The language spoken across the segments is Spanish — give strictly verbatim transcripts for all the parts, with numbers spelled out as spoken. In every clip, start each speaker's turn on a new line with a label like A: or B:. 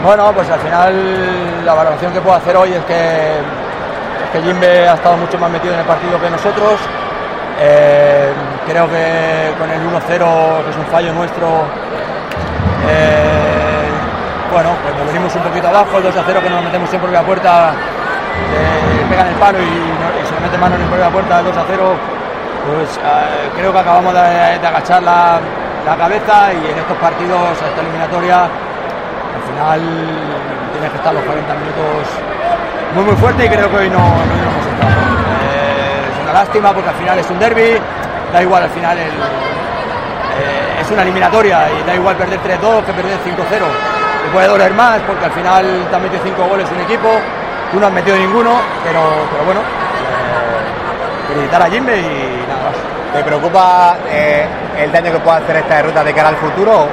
A: Bueno, pues al final la valoración que puedo hacer hoy es que, es que Jimbe ha estado mucho más metido en el partido que nosotros. Eh, creo que con el uno cero, que es un fallo nuestro, eh, bueno, pues nos venimos un poquito abajo. El dos a cero, que nos metemos en propia puerta, eh, pegan el palo y, y se le mete mano en propia puerta, el dos a cero, pues eh, creo que acabamos de, de agachar la, la cabeza, y en estos partidos, a esta eliminatoria, al final tienes que estar los cuarenta minutos muy muy fuerte, y creo que hoy no, no, no hemos estado. Eh, es una lástima porque al final es un derbi, da igual al final, el, eh, es una eliminatoria y da igual perder tres dos que perder cinco cero. Te puede doler más porque al final te han metido cinco goles un equipo, tú no has metido ninguno, pero, pero bueno, eh, felicitar a Jimbe y nada más.
B: ¿Te preocupa eh, el daño que pueda hacer esta derrota de cara al futuro?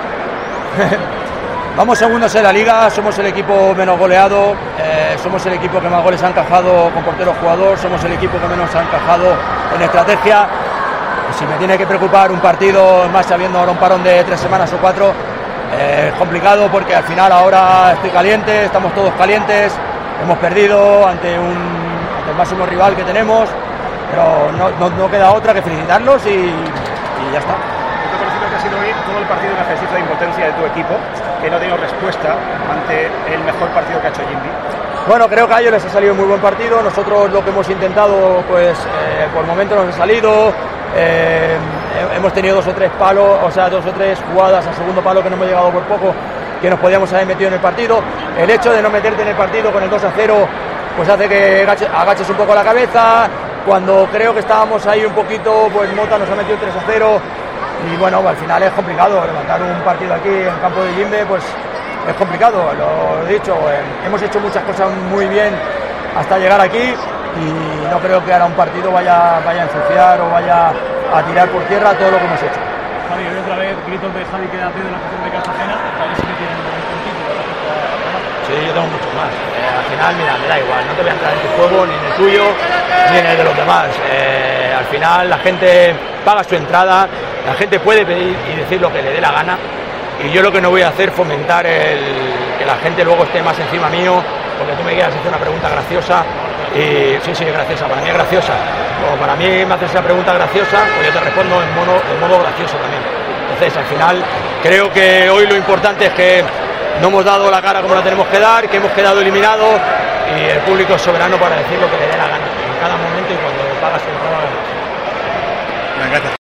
A: Vamos segundos en la liga, somos el equipo menos goleado, eh, somos el equipo que más goles ha encajado con portero jugador, somos el equipo que menos ha encajado en estrategia. Si me tiene que preocupar un partido, más sabiendo ahora un parón de tres semanas o cuatro, eh, es complicado porque al final ahora estoy caliente, estamos todos calientes, hemos perdido ante, un, ante el máximo rival que tenemos, pero no, no, no queda otra que felicitarlos y, y ya está.
C: Que ha sido hoy todo el partido un ejercicio de impotencia de tu equipo, que no ha tenido respuesta ante el mejor partido que ha hecho Jimbe.
A: Bueno, creo que a ellos les ha salido un muy buen partido. Nosotros lo que hemos intentado, pues eh, por momentos nos ha salido. Eh, hemos tenido dos o tres palos, o sea, dos o tres jugadas al segundo palo que no hemos llegado por poco, que nos podíamos haber metido en el partido. El hecho de no meterte en el partido con el dos a cero, pues hace que agaches, agaches un poco la cabeza. Cuando creo que estábamos ahí un poquito, pues Mota nos ha metido tres a cero. Y bueno, al final es complicado levantar un partido aquí en el campo de Jimbe, pues es complicado, lo he dicho, eh, hemos hecho muchas cosas muy bien hasta llegar aquí, y no creo que ahora un partido vaya, vaya a ensuciar o vaya a tirar por tierra todo lo que hemos hecho.
D: Javi, hoy otra vez gritos de Javi que da pie de la afición de Cartagena, Javi sí que tiene un buen título.
A: Sí, yo tengo muchos más. Eh, al final, mira, me da igual, no te voy a entrar en tu juego, ni en el tuyo, ni en el de los demás. Eh, al final la gente paga su entrada, la gente puede pedir y decir lo que le dé la gana, y yo lo que no voy a hacer es fomentar el, que la gente luego esté más encima mío, porque tú me quieras hacer una pregunta graciosa, y sí, sí, es graciosa, para mí es graciosa. O para mí me haces esa pregunta graciosa, pues yo te respondo en modo, en modo gracioso también. Entonces, al final, creo que hoy lo importante es que no hemos dado la cara como la tenemos que dar, que hemos quedado eliminados, y el público es soberano para decir lo que le dé la gana, en cada momento y cuando pagas tu entrada.
B: Gracias.